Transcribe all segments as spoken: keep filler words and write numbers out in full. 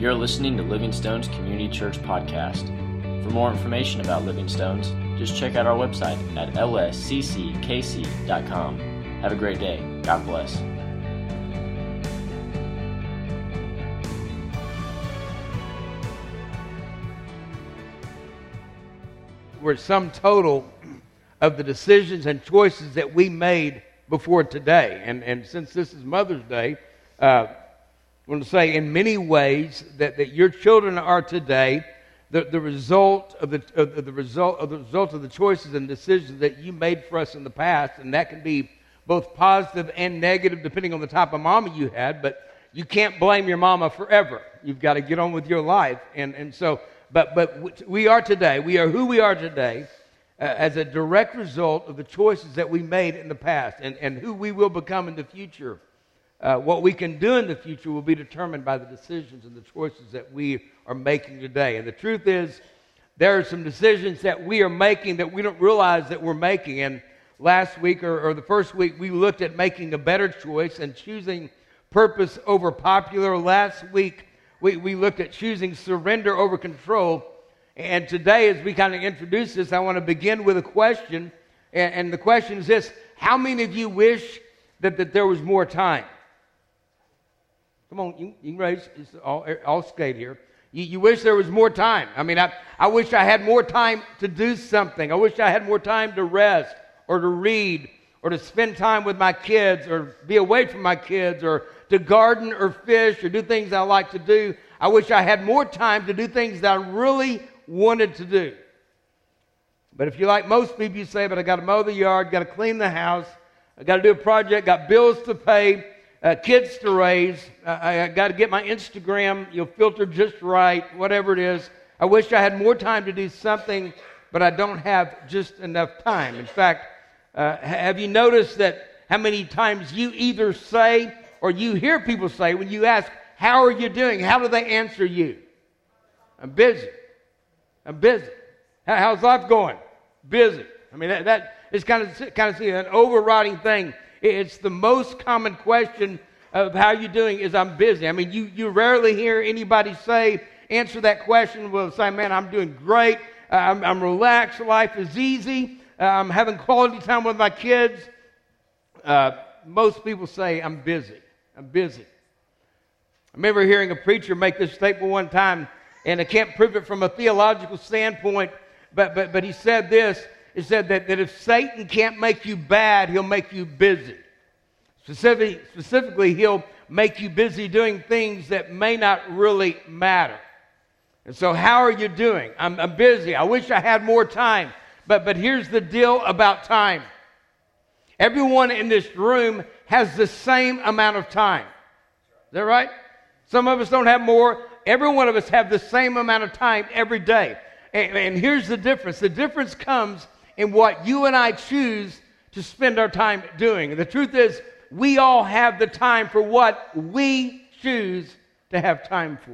You're listening to Living Stones Community Church Podcast. For more information about Living Stones, just check out our website at l s c c k c dot com. Have a great day. God bless. We're sum total of the decisions and choices that we made before today. And, and since this is Mother's Day, uh, I want to say in many ways that, that your children are today the, the result of the, of the result of the result of the choices and decisions that you made for us in the past, and that can be both positive and negative depending on the type of mama you had. But you can't blame your mama forever. You've got to get on with your life, and and so. But but we are today. We are who we are today uh, as a direct result of the choices that we made in the past, and and who we will become in the future. Uh, what we can do in the future will be determined by the decisions and the choices that we are making today. And the truth is, there are some decisions that we are making that we don't realize that we're making. And last week, or, or the first week, we looked at making a better choice and choosing purpose over popular. Last week, we, we looked at choosing surrender over control. And today, as we kind of introduce this, I want to begin with a question. And, and the question is this: how many of you wish that, that there was more time? Come on, you, you can raise, it's all, all skate here. You, you wish there was more time. I mean, I, I wish I had more time to do something. I wish I had more time to rest or to read or to spend time with my kids or be away from my kids or to garden or fish or do things I like to do. I wish I had more time to do things that I really wanted to do. But if you're like most people, you say, but I got to mow the yard, got to clean the house, I got to do a project, got bills to pay, Uh, kids to raise, uh, I, I got to get my Instagram, you know, filtered just right, whatever it is. I wish I had more time to do something, but I don't have just enough time. In fact, uh, have you noticed that how many times you either say or you hear people say when you ask, how are you doing? How do they answer you? I'm busy. I'm busy. How, how's life going? Busy. I mean, that, that is kind of, kind of see an overriding thing. It's the most common question of how you're doing is I'm busy. I mean, you, you rarely hear anybody say, answer that question with say, man, I'm doing great. Uh, I'm, I'm relaxed. Life is easy. Uh, I'm having quality time with my kids. Uh, most people say, I'm busy. I'm busy. I remember hearing a preacher make this statement one time, and I can't prove it from a theological standpoint, but but but he said this. It said that, that if Satan can't make you bad, he'll make you busy. Specifically, specifically, he'll make you busy doing things that may not really matter. And so how are you doing? I'm, I'm busy. I wish I had more time. But, but here's the deal about time. Everyone in this room has the same amount of time. Is that right? Some of us don't have more. Every one of us have the same amount of time every day. And, and here's the difference. The difference comes in what you and I choose to spend our time doing. And the truth is, we all have the time for what we choose to have time for.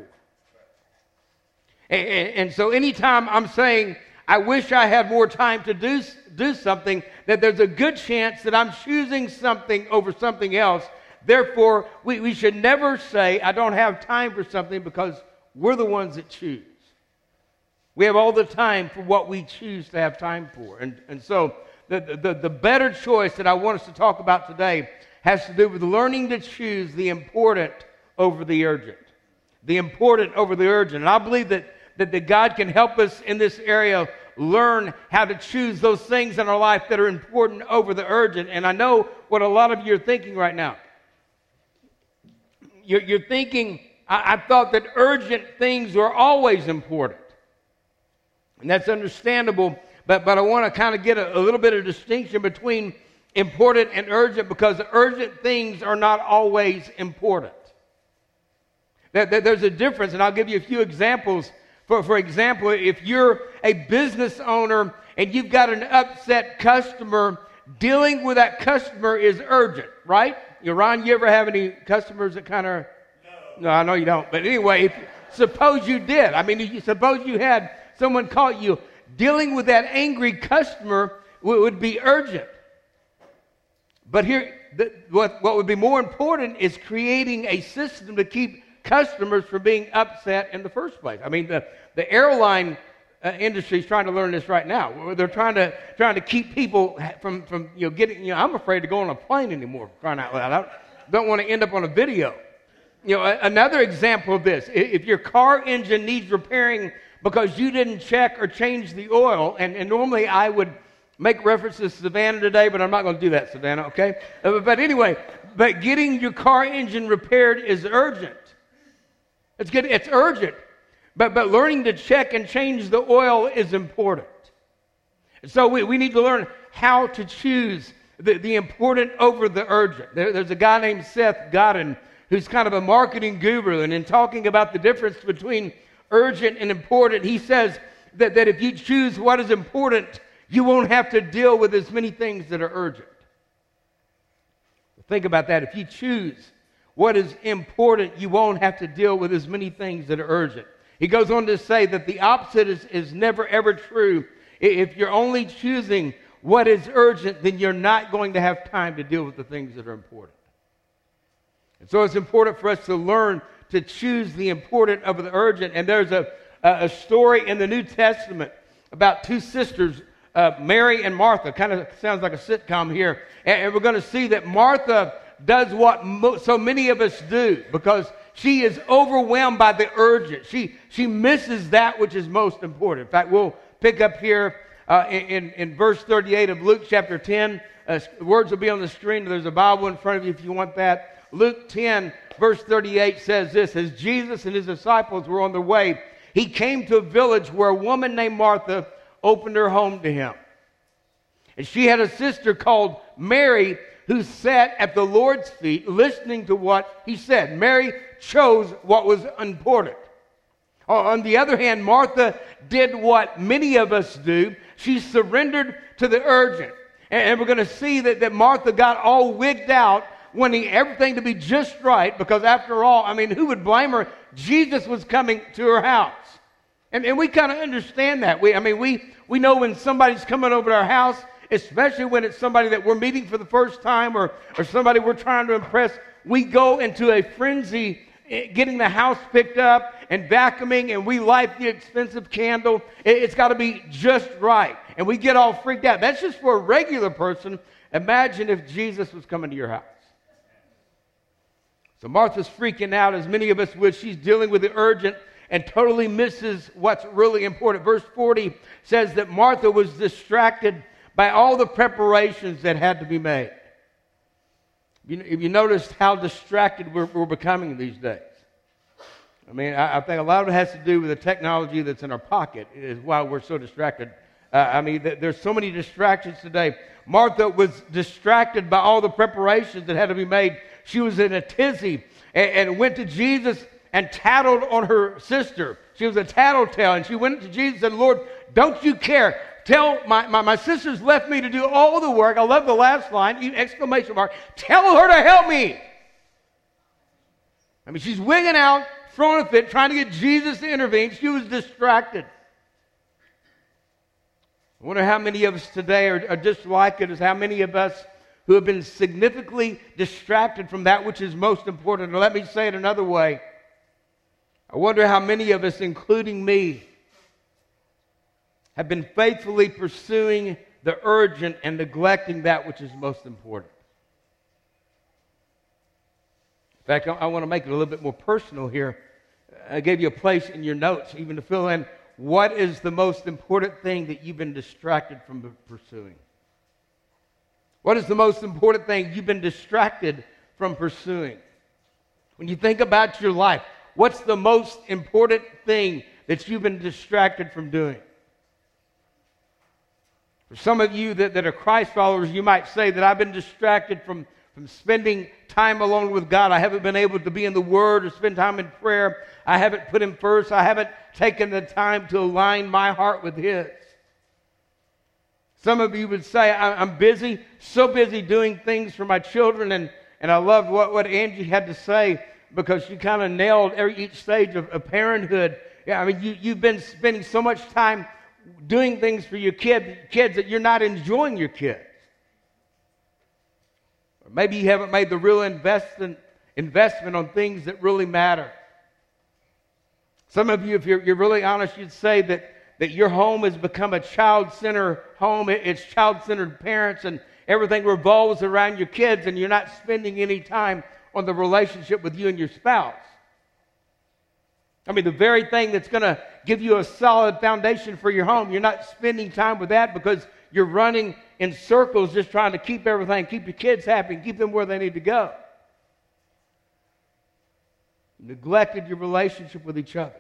And, and, and so anytime I'm saying, I wish I had more time to do, do something, that there's a good chance that I'm choosing something over something else. Therefore, we, we should never say, I don't have time for something, because we're the ones that choose. We have all the time for what we choose to have time for. And, and so the, the, the better choice that I want us to talk about today has to do with learning to choose the important over the urgent. The important over the urgent. And I believe that, that, that God can help us in this area learn how to choose those things in our life that are important over the urgent. And I know what a lot of you are thinking right now. You're, you're thinking, I, I thought that urgent things were always important. And that's understandable, but, but I want to kind of get a, a little bit of distinction between important and urgent, because urgent things are not always important. There, there, there's a difference, and I'll give you a few examples. For, for example, if you're a business owner and you've got an upset customer, dealing with that customer is urgent, right? You, Ron, you ever have any customers that kind of... No. No, I know you don't. But anyway, if, suppose you did. I mean, you, suppose you had someone caught you, dealing with that angry customer would be urgent. But here, the, what, what would be more important is creating a system to keep customers from being upset in the first place. I mean, the, the airline uh, industry is trying to learn this right now. They're trying to trying to keep people from, from you know, getting, you know, I'm afraid to go on a plane anymore, for crying out loud. I don't want to end up on a video. You know, another example of this, if your car engine needs repairing because you didn't check or change the oil, and, and normally I would make references to Savannah today, but I'm not going to do that, Savannah, okay? Uh, but anyway, but getting your car engine repaired is urgent. It's good, it's urgent. But but learning to check and change the oil is important. So we, we need to learn how to choose the, the important over the urgent. There, there's a guy named Seth Godin who's kind of a marketing guru, and in talking about the difference between urgent and important, he says that, that if you choose what is important, you won't have to deal with as many things that are urgent. Think about that. If you choose what is important, you won't have to deal with as many things that are urgent. He goes on to say that the opposite is, is never ever true. If you're only choosing what is urgent, then you're not going to have time to deal with the things that are important. And so it's important for us to learn to choose the important over the urgent. And there's a, a story in the New Testament about two sisters, uh, Mary and Martha. Kind of sounds like a sitcom here. And, and we're going to see that Martha does what mo- so many of us do because she is overwhelmed by the urgent. She, she misses that which is most important. In fact, we'll pick up here uh, in, in verse thirty-eight of Luke chapter ten. Uh, words will be on the screen. There's a Bible in front of you if you want that. Luke ten, verse thirty-eight says this: as Jesus and his disciples were on their way, he came to a village where a woman named Martha opened her home to him. And she had a sister called Mary who sat at the Lord's feet listening to what he said. Mary chose what was important. On the other hand, Martha did what many of us do. She surrendered to the urgent. And we're going to see that, that Martha got all wigged out, wanting everything to be just right, because after all, I mean, who would blame her? Jesus was coming to her house. And, and we kind of understand that. We, I mean, we, we know when somebody's coming over to our house, especially when it's somebody that we're meeting for the first time or, or somebody we're trying to impress, we go into a frenzy getting the house picked up and vacuuming, and we light the expensive candle. It, it's got to be just right. And we get all freaked out. That's just for a regular person. Imagine if Jesus was coming to your house. So Martha's freaking out, as many of us would. She's dealing with the urgent and totally misses what's really important. Verse forty says that Martha was distracted by all the preparations that had to be made. You, if you noticed how distracted we're, we're becoming these days. I mean, I, I think a lot of it has to do with the technology that's in our pocket is why we're so distracted. Uh, I mean, th- there's so many distractions today. Martha was distracted by all the preparations that had to be made. She was in a tizzy and, and went to Jesus and tattled on her sister. She was a tattletale, and she went to Jesus and said, Lord, don't you care? Tell my, my, my sister's left me to do all the work. I love the last line, exclamation mark. Tell her to help me. I mean, she's wigging out, throwing a fit, trying to get Jesus to intervene. She was distracted. I wonder how many of us today are, are just like it as how many of us who have been significantly distracted from that which is most important. Or let me say it another way. I wonder how many of us, including me, have been faithfully pursuing the urgent and neglecting that which is most important. In fact, I, I want to make it a little bit more personal here. I gave you a place in your notes even to fill in what is the most important thing that you've been distracted from pursuing. What is the most important thing you've been distracted from pursuing? When you think about your life, what's the most important thing that you've been distracted from doing? For some of you that, that are Christ followers, you might say that I've been distracted from, from spending time alone with God. I haven't been able to be in the Word or spend time in prayer. I haven't put Him first. I haven't taken the time to align my heart with His. Some of you would say, I'm busy, so busy doing things for my children, and, and I loved what, what Angie had to say because she kind of nailed every, each stage of, of parenthood. Yeah, I mean, you, you've been spending so much time doing things for your kid, kids that you're not enjoying your kids. Or maybe you haven't made the real investment, investment on things that really matter. Some of you, if you're, you're really honest, you'd say that, that your home has become a child-centered home. It, it's child-centered parents, and everything revolves around your kids, and you're not spending any time on the relationship with you and your spouse. I mean, the very thing that's going to give you a solid foundation for your home, you're not spending time with that because you're running in circles just trying to keep everything, keep your kids happy, and keep them where they need to go. You neglected your relationship with each other.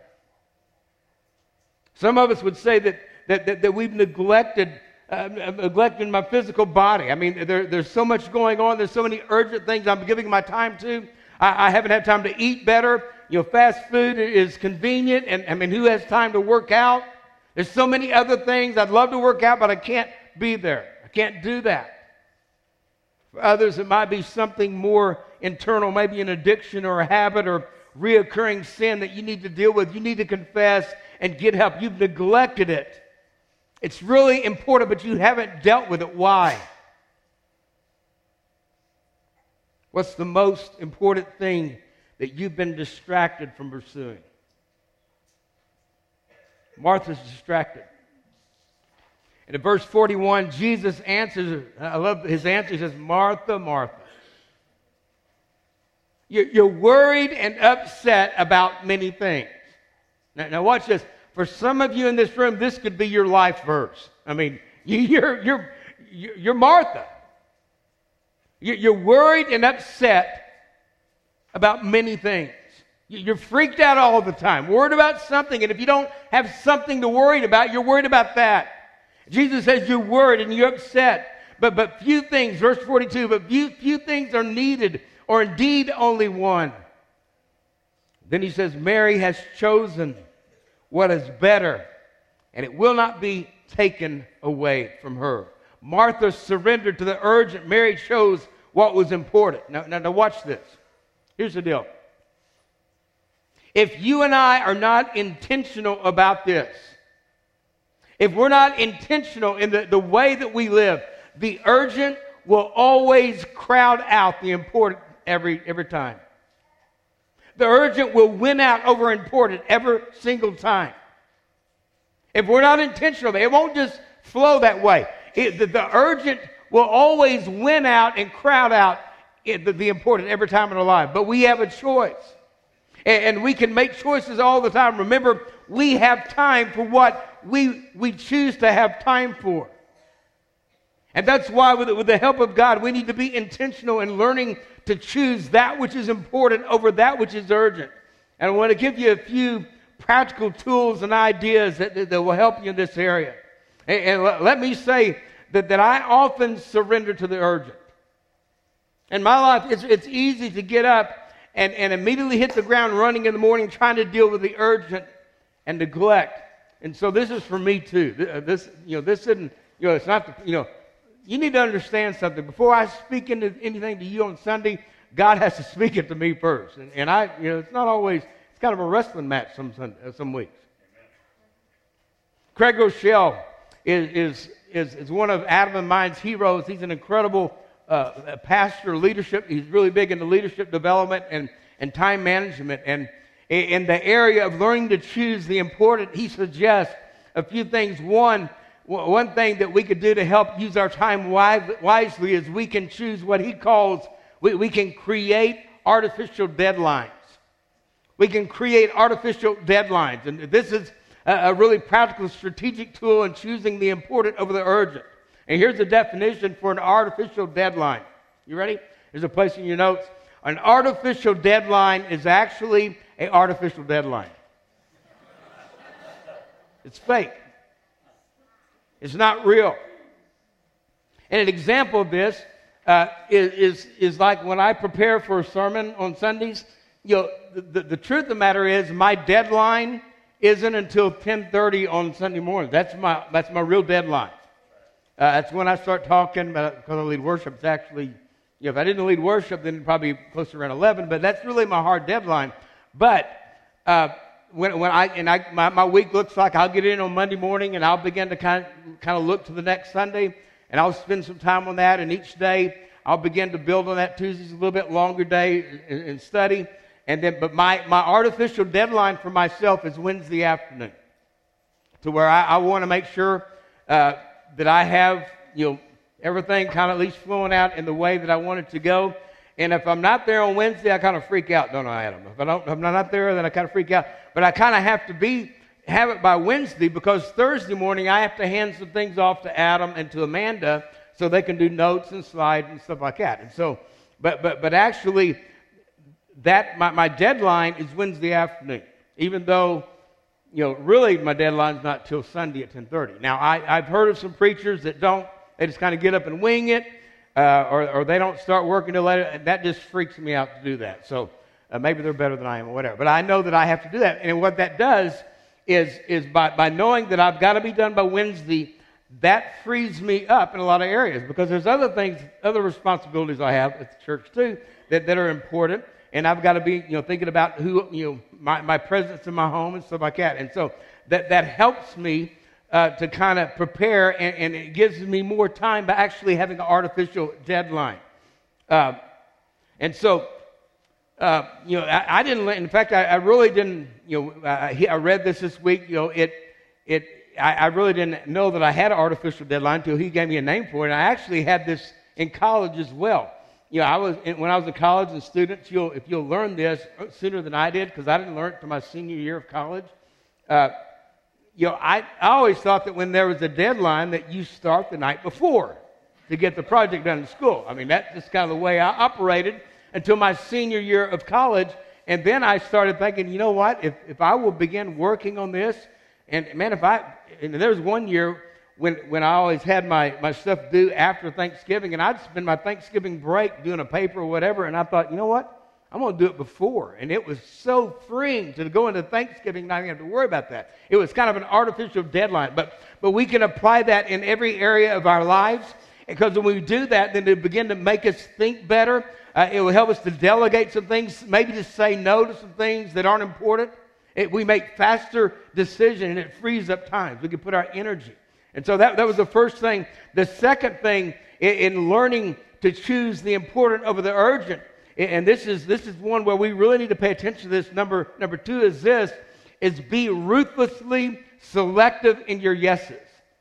Some of us would say that that, that, that we've neglected uh, neglected my physical body. I mean, there, there's so much going on. There's so many urgent things I'm giving my time to. I, I haven't had time to eat better. You know, fast food is convenient, and I mean, who has time to work out? There's so many other things. I'd love to work out, but I can't be there. I can't do that. For others, it might be something more internal, maybe an addiction or a habit or reoccurring sin that you need to deal with. You need to confess and get help. You've neglected it. It's really important, but you haven't dealt with it. Why? What's the most important thing that you've been distracted from pursuing? Martha's distracted. And in verse forty-one, Jesus answers, I love his answer, he says, Martha, Martha. You're worried and upset about many things. Now, now watch this. For some of you in this room, this could be your life verse. I mean, you're, you're, you're Martha. You're worried and upset about many things. You're freaked out all the time, worried about something. And if you don't have something to worry about, you're worried about that. Jesus says you're worried and you're upset. But, but few things, verse forty-two, but few, few things are needed, or indeed only one. Then he says, Mary has chosen what is better, and it will not be taken away from her. Martha surrendered to the urgent. Mary chose what was important. Now, now, now watch this. Here's the deal. If you and I are not intentional about this, if we're not intentional in the, the way that we live, the urgent will always crowd out the important every, every time. The urgent will win out over important every single time. If we're not intentional, it won't just flow that way. It, the, the urgent will always win out and crowd out it, the, the important every time in our life. But we have a choice. And, and we can make choices all the time. Remember, we have time for what we, we choose to have time for. And that's why with, with the help of God, we need to be intentional in learning to choose that which is important over that which is urgent. And I want to give you a few practical tools and ideas that, that, that will help you in this area. And, and let, let me say that, that I often surrender to the urgent. In my life, it's, it's easy to get up and, and immediately hit the ground running in the morning trying to deal with the urgent and neglect. And so this is for me too. This, you know, this isn't, you know, it's not, the, you know, you need to understand something. Before I speak into anything to you on Sunday, God has to speak it to me first. And, and I, you know, it's not always, it's kind of a wrestling match some Sunday, uh, some weeks. Amen. Craig Rochelle is, is, is, is one of Adam and mine's heroes. He's an incredible uh, pastor, leadership. He's really big into leadership development and, and time management. And in the area of learning to choose the important, he suggests a few things. One, One thing that we could do to help use our time wisely is we can choose what he calls, we, we can create artificial deadlines. We can create artificial deadlines. And this is a, a really practical, strategic tool in choosing the important over the urgent. And here's the definition for an artificial deadline. You ready? There's a place in your notes. An artificial deadline is actually an artificial deadline. It's fake. It's not real. And an example of this uh, is, is, is like when I prepare for a sermon on Sundays. You know, the, the, the truth of the matter is my deadline isn't until ten thirty on Sunday morning. That's my that's my real deadline. Uh, that's when I start talking, because I lead worship. It's actually, you know, if I didn't lead worship, then it'd probably be closer around eleven. But that's really my hard deadline. But uh, When, when I and I my, my week looks like I'll get in on Monday morning and I'll begin to kind of, kind of look to the next Sunday, and I'll spend some time on that. And each day I'll begin to build on that. Tuesday's a little bit longer day and, and study. And then, but my, my artificial deadline for myself is Wednesday afternoon, to where I, I want to make sure uh, that I have, you know, everything kind of at least flowing out in the way that I want it to go. And if I'm not there on Wednesday, I kind of freak out, don't I, Adam? If I don't, if I'm not there, then I kind of freak out. But I kind of have to be have it by Wednesday, because Thursday morning I have to hand some things off to Adam and to Amanda so they can do notes and slides and stuff like that. And so, but but but actually, that my, my deadline is Wednesday afternoon, even though, you know, really my deadline's not till Sunday at ten thirty. Now, I, I've heard of some preachers that don't, they just kind of get up and wing it, uh, or, or they don't start working till later, and that just freaks me out to do that. So uh, maybe they're better than I am or whatever. But I know that I have to do that. And what that does is, is by, by knowing that I've got to be done by Wednesday, that frees me up in a lot of areas, because there's other things, other responsibilities I have at the church too that, that are important. And I've got to be, you know, thinking about who, you know, my, my presence in my home and stuff like that. And so that, that helps me uh, to kind of prepare, and, and it gives me more time by actually having an artificial deadline. Uh, and so, uh, you know, I, I didn't, in fact, I, I really didn't, you know, I, I read this this week, you know, it, it, I, I really didn't know that I had an artificial deadline until he gave me a name for it. And I actually had this in college as well. You know, I was when I was in college, and students, you'll if you'll learn this sooner than I did, because I didn't learn it until my senior year of college. Uh, you know, I, I always thought that when there was a deadline that you start the night before to get the project done in school. I mean, that's just kind of the way I operated until my senior year of college, and then I started thinking, you know what? If if I will begin working on this, and man, if I and there was one year when when I always had my, my stuff due after Thanksgiving, and I'd spend my Thanksgiving break doing a paper or whatever, and I thought, you know what? I'm going to do it before. And it was so freeing to go into Thanksgiving and not have to worry about that. It was kind of an artificial deadline. But but we can apply that in every area of our lives, because when we do that, then it begin to make us think better. Uh, it will help us to delegate some things, maybe to say no to some things that aren't important. It, we make faster decisions, and it frees up time. We can put our energy. And so that, that was the first thing. The second thing in, in learning to choose the important over the urgent, and this is this is one where we really need to pay attention to this. Number number two is this, is be ruthlessly selective in your yeses.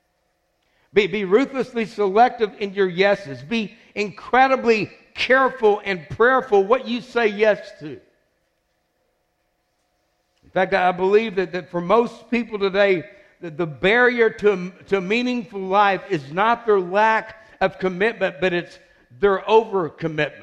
Be, be ruthlessly selective in your yeses. Be incredibly careful and prayerful what you say yes to. In fact, I believe that, that for most people today, the, the barrier to, to meaningful life is not their lack of commitment, but it's their overcommitment.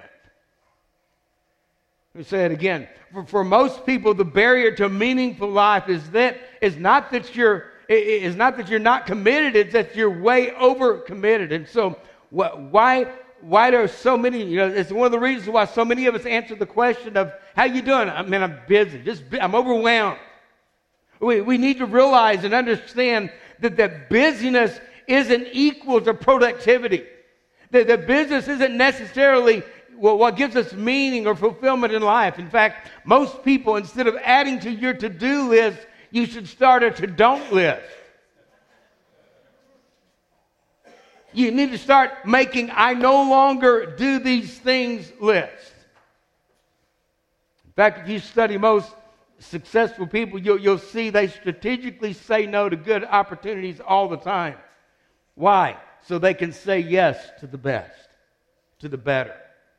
Let me say it again. For, for most people, the barrier to meaningful life is that is not that you're is not that you're not committed; it's that you're way over committed. And so, wh- why why there are so many? You know, it's one of the reasons why so many of us answer the question of "How you doing?" I mean, I'm busy. Just I'm overwhelmed. We we need to realize and understand that that busyness isn't equal to productivity. That the business isn't necessarily well, what gives us meaning or fulfillment in life. In fact, most people, instead of adding to your to-do list, you should start a to-don't list. You need to start making I no longer do these things list. In fact, if you study most successful people, you'll, you'll see they strategically say no to good opportunities all the time. Why? So they can say yes to the best, to the better.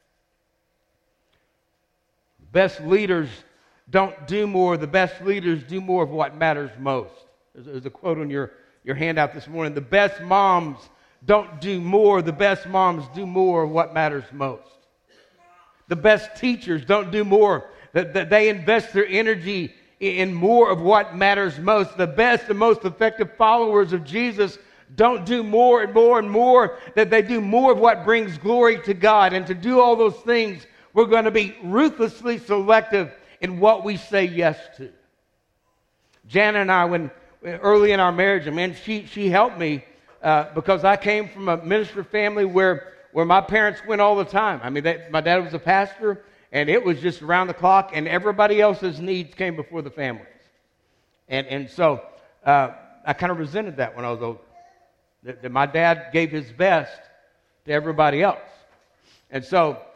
Best leaders don't do more. The best leaders do more of what matters most. There's, there's a quote on your, your handout this morning. The best moms don't do more. The best moms do more of what matters most. The best teachers don't do more. That, that they invest their energy in more of what matters most. The best and most effective followers of Jesus don't do more and more and more. That they do more of what brings glory to God. And to do all those things, we're going to be ruthlessly selective in what we say yes to. Jana and I, when early in our marriage, I mean, she she helped me uh, because I came from a ministry family where where my parents went all the time. I mean, they, my dad was a pastor, and it was just around the clock, and everybody else's needs came before the family's. And and so uh, I kind of resented that when I was older. That, that my dad gave his best to everybody else, and so.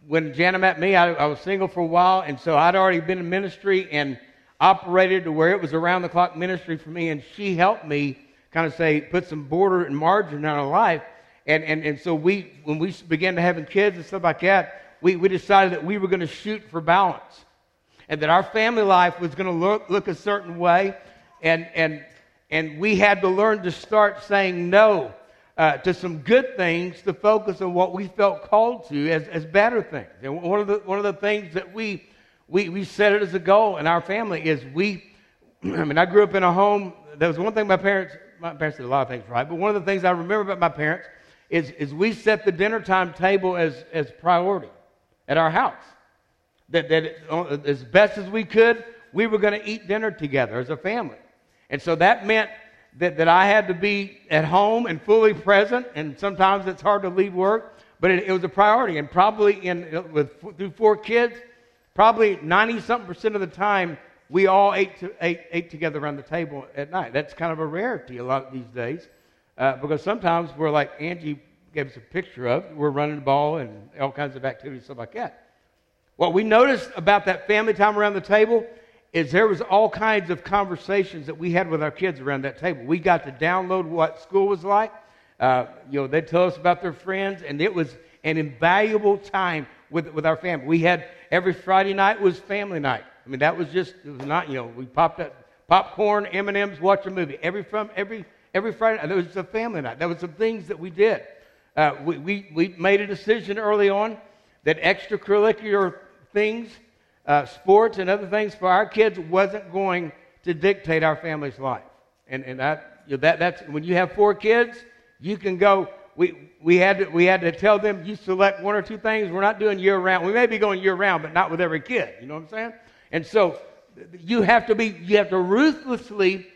when Jana met me, I, I was single for a while, and so I'd already been in ministry and operated to where it was around-the-clock ministry for me, and she helped me kind of say, put some border and margin in our life. And, and, and so we, when we began to having kids and stuff like that, we, we decided that we were going to shoot for balance, and that our family life was going to look, look a certain way, and, and, and we had to learn to start saying no uh, to some good things to focus on what we felt called to as, as better things. And one of the, one of the things that we, we, we set it as a goal in our family is we, I mean, I grew up in a home. There was one thing my parents, my parents did a lot of things right, but one of the things I remember about my parents is, is we set the dinner time table as, as priority at our house. That, that it, as best as we could, we were going to eat dinner together as a family. And so that meant that, that I had to be at home and fully present, and sometimes it's hard to leave work, but it, it was a priority. And probably in with through four kids, probably ninety-something percent of the time, we all ate, to, ate, ate together around the table at night. That's kind of a rarity a lot of these days, uh, because sometimes we're like Angie gave us a picture of, we're running the ball and all kinds of activities, stuff like that. What we noticed about that family time around the table is there was all kinds of conversations that we had with our kids around that table. We got to download what school was like. Uh, you know, they'd tell us about their friends, and it was an invaluable time with with our family. We had every Friday night was family night. I mean, that was just it was not you know we popped up popcorn, M and M's, watch a movie every from every every Friday night. That was a family night. That was some things that we did. Uh, we, we we made a decision early on that extracurricular things, uh, sports and other things for our kids wasn't going to dictate our family's life. And and that you know, that that's when you have four kids, you can go. We we had to we had to tell them you select one or two things. We're not doing year round. We may be going year round, but not with every kid. You know what I'm saying? And so you have to be you have to ruthlessly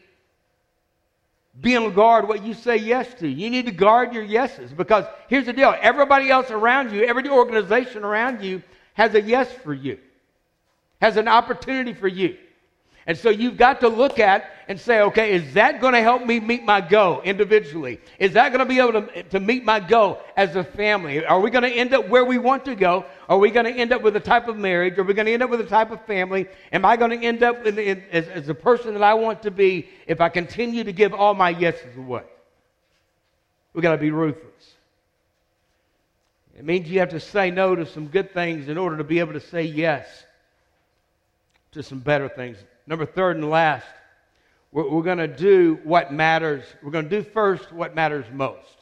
be on guard what you say yes to. You need to guard your yeses, because here's the deal. Everybody else around you, every organization around you has a yes for you, has an opportunity for you. And so you've got to look at and say, okay, is that going to help me meet my goal individually? Is that going to be able to, to meet my goal as a family? Are we going to end up where we want to go? Are we going to end up with a type of marriage? Are we going to end up with a type of family? Am I going to end up in, in, as, as the person that I want to be if I continue to give all my yeses away? We've got to be ruthless. It means you have to say no to some good things in order to be able to say yes to some better things. Number third and last, we're, we're going to do what matters. We're going to do first what matters most.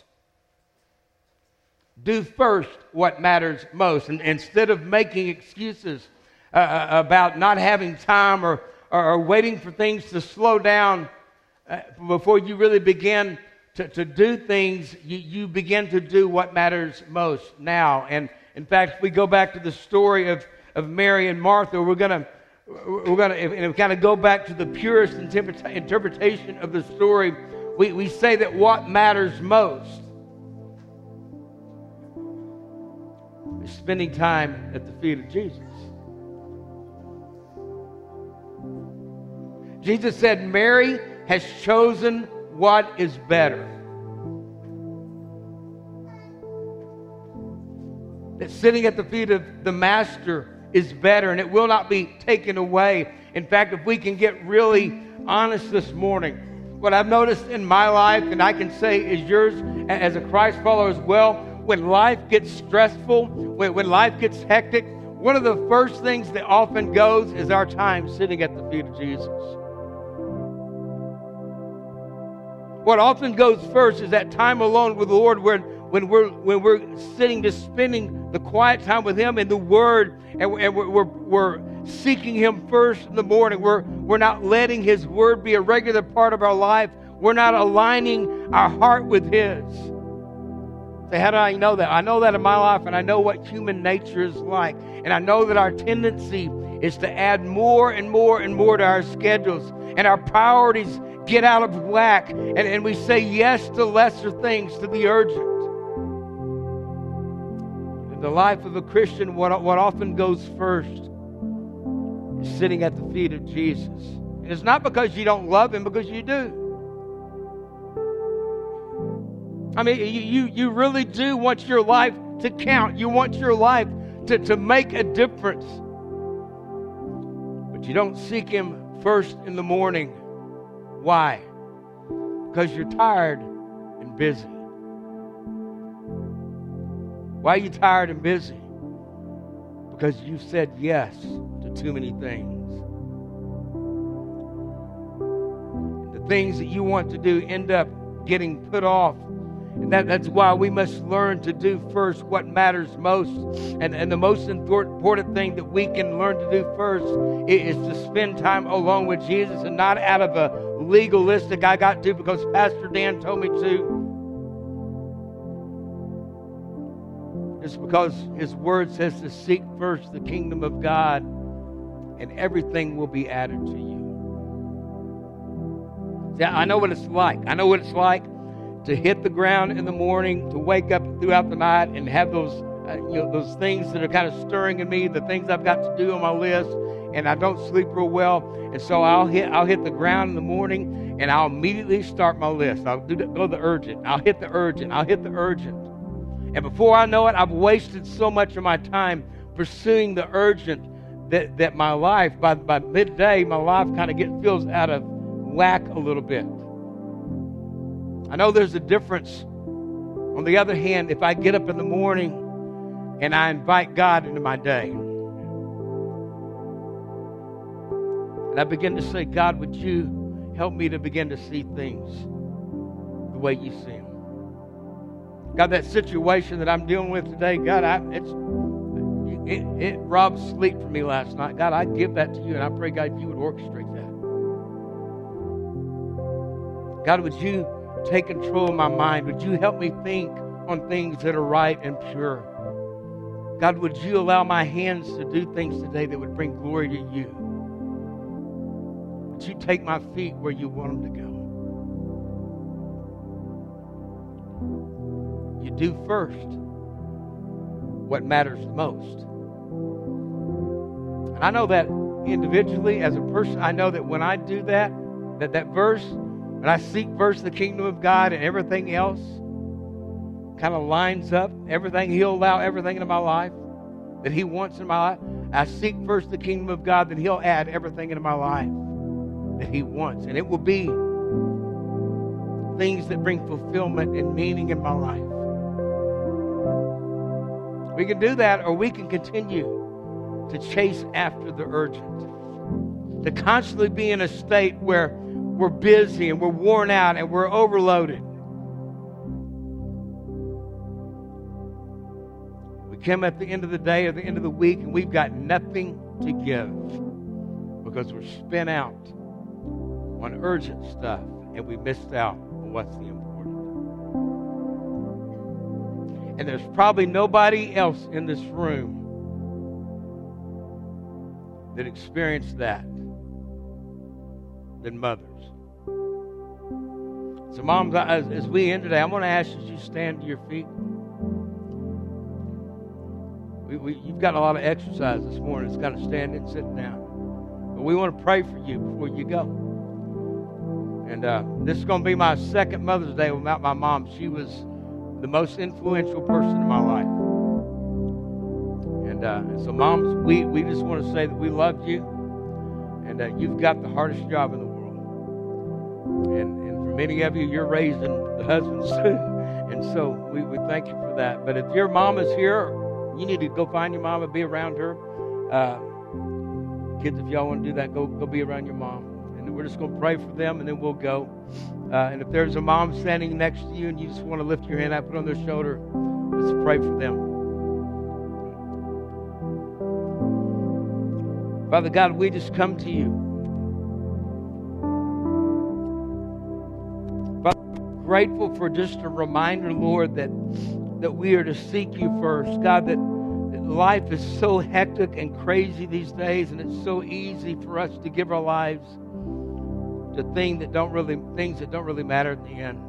Do first what matters most. And instead of making excuses uh, about not having time or, or, or waiting for things to slow down uh, before you really begin to, to do things, you, you begin to do what matters most now. And in fact, if we go back to the story of, of Mary and Martha, we're going to We're going to and kind of go back to the purest interpretation of the story. We, we say that what matters most is spending time at the feet of Jesus. Jesus said, Mary has chosen what is better. That sitting at the feet of the Master is better, and it will not be taken away. In fact, if we can get really honest this morning, what I've noticed in my life, and I can say is yours as a Christ follower as well, when life gets stressful, when, when life gets hectic, one of the first things that often goes is our time sitting at the feet of Jesus. What often goes first is that time alone with the Lord, where when we're when we're sitting, just spending the quiet time with Him in the Word, and, we're, and we're, we're we're seeking Him first in the morning. We're we're not letting His Word be a regular part of our life. We're not aligning our heart with His. Say, how do I know that? I know that in my life, and I know what human nature is like, and I know that our tendency is to add more and more and more to our schedules, and our priorities get out of whack, and, and we say yes to lesser things, to the urgent. In the life of a Christian, what, what often goes first is sitting at the feet of Jesus. And it's not because you don't love Him, because you do. I mean, you, you, you really do want your life to count. You want your life to, to make a difference. But you don't seek Him first in the morning. Why? Because you're tired and busy. Why are you tired and busy? Because you've said yes to too many things. The things that you want to do end up getting put off. And that, that's why we must learn to do first what matters most. And, and the most important thing that we can learn to do first is to spend time alone with Jesus, and not out of a legalistic, I got to because Pastor Dan told me to. It's because His Word says to seek first the kingdom of God, and everything will be added to you. See, I know what it's like. I know what it's like to hit the ground in the morning, to wake up throughout the night and have those, uh, you know, those things that are kind of stirring in me, the things I've got to do on my list, and I don't sleep real well, and so I'll hit, I'll hit the ground in the morning, and I'll immediately start my list. I'll do the, go the urgent. I'll hit the urgent. I'll hit the urgent, and before I know it, I've wasted so much of my time pursuing the urgent that that my life, by by midday, my life kind of get feels out of whack a little bit. I know there's a difference. On the other hand, if I get up in the morning and I invite God into my day, and I begin to say, God, would you help me to begin to see things the way you see them? God, that situation that I'm dealing with today, God, I, it's, it, it robbed sleep from me last night. God, I give that to you, and I pray, God, you would orchestrate that. God, would you take control of my mind? Would you help me think on things that are right and pure? God, would you allow my hands to do things today that would bring glory to you? Would you take my feet where you want them to go? You do first what matters the most. And I know that individually, as a person, I know that when I do that, that that verse, when I seek first the kingdom of God, and everything else kind of lines up, everything, He'll allow everything into my life that He wants in my life. I seek first the kingdom of God, then He'll add everything into my life that He wants. And it will be things that bring fulfillment and meaning in my life. We can do that, or we can continue to chase after the urgent, to constantly be in a state where we're busy and we're worn out and we're overloaded. We come at the end of the day or the end of the week and we've got nothing to give because we're spent out on urgent stuff and we missed out on what's the important. And there's probably nobody else in this room that experienced that than mothers. So moms, as, as we end today, I'm going to ask you to stand to your feet. We, we, you've got a lot of exercise this morning. It's kind of standing and sitting down. But we want to pray for you before you go. And uh, this is going to be my second Mother's Day without my mom. She was the most influential person in my life. And, uh, and so moms, we, we just want to say that we love you. And uh, you've got the hardest job in the world. And, and for many of you, you're raising the husbands too. And so we, we thank you for that. But if your mom is here, you need to go find your mom and be around her. Uh, kids, if y'all want to do that, go, go be around your mom. And we're just going to pray for them, and then we'll go. Uh, and if there's a mom standing next to you and you just want to lift your hand up, put it on their shoulder, let's pray for them. Father God, we just come to you. Father, I'm grateful for just a reminder, Lord, that, that we are to seek you first. God, that, that life is so hectic and crazy these days, and it's so easy for us to give our lives to things that don't really, things that don't really matter in the end.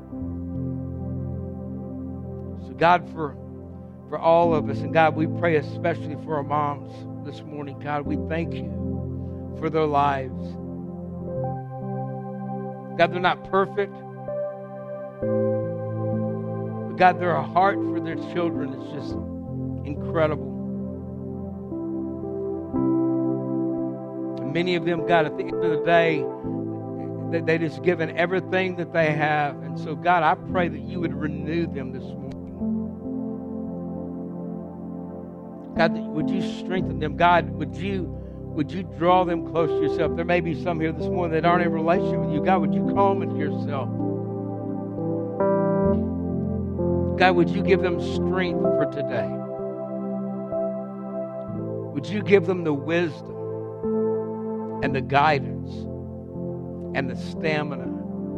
So God, for, for all of us, and God, we pray especially for our moms this morning. God, we thank you for their lives. God, they're not perfect. But God, their heart for their children is just incredible. many of them, God, at the end of the day, they, they just given everything that they have. And so, God, I pray that you would renew them this morning. God, would you strengthen them? God, would you would you draw them close to yourself? There may be some here this morning that aren't in relationship with you. God, would you call them into yourself? God, would you give them strength for today? Would you give them the wisdom and the guidance and the stamina?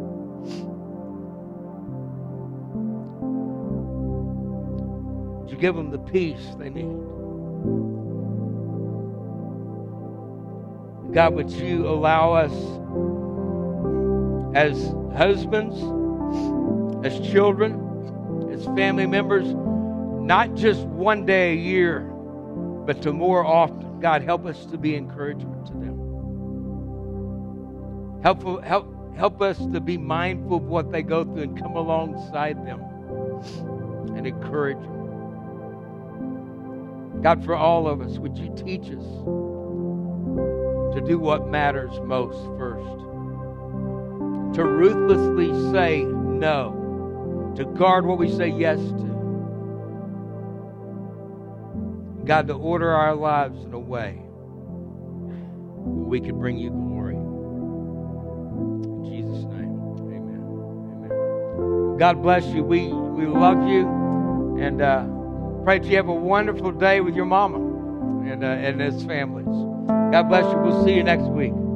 Would you give them the peace they need? God, would you allow us as husbands, as children, as family members, not just one day a year, but to more often, God, help us to be encouragement to them. Help, help, help us to be mindful of what they go through and come alongside them and encourage them. God, for all of us, would you teach us to do what matters most first? To ruthlessly say no. To guard what we say yes to. God, to order our lives in a way where we can bring you glory. In Jesus' name, amen. Amen. God bless you. We, we love you. And uh, pray that you have a wonderful day with your mama and, uh, and his families. God bless you. We'll see you next week.